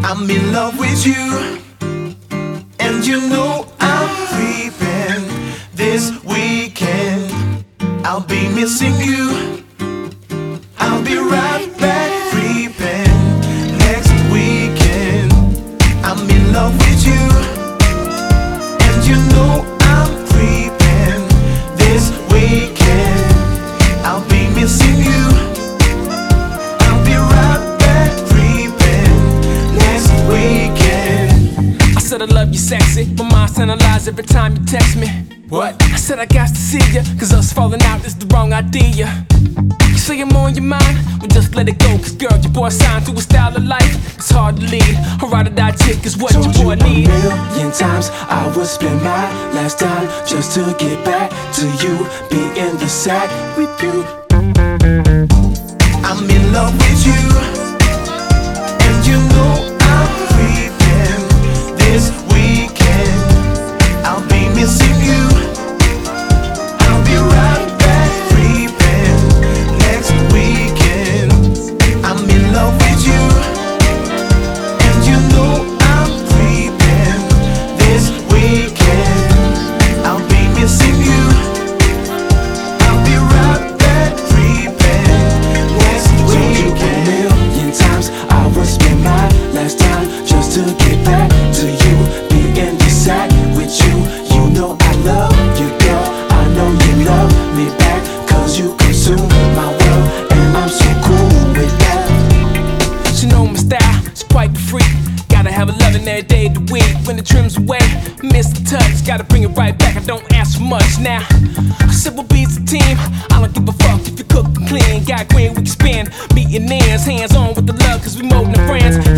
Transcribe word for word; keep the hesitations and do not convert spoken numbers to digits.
I'm in love with you, and you know I'm creeping. This weekend I'll be missing you. I'll be right back creeping. Next weekend I'm in love with you, and you know I'm creeping. This weekend I'll be missing you. I'll be right back creeping. Next weekend. I said I love you sexy, my mind's telling lies every time you text me. What? I said I got to see ya, cause us falling out is the wrong idea. You say I'm on your mind, well just let it go. Cause girl, your boy signed to a style of life it's hard to lead. A ride or die chick is what Told your boy you need. a million times I would spend my last dime just to get back to you, be in the sack with you. I'm in love with you, and you know I'm creeping. This weekend I'll be missing you. I'll be right back creeping. Next weekend I'm in love with you, and you know I'm creeping. This weekend I'll be missing you. I'll be right back creeping. Next weekend. Million times I would spend my last time just to get back to you, be in the sack with you. You know I love you, girl. I know you love me back, cause you consume my world, and I'm so cool with that. She know my style, she's quite the freak. Gotta have a loving every day of the week. When the trim's away, miss the touch. Gotta bring it right back, I don't ask for much now. Simple beats a team, I don't give a fuck if you cook and clean. Got green, we can spin, meeting ends, hands on with the love, cause we more than friends.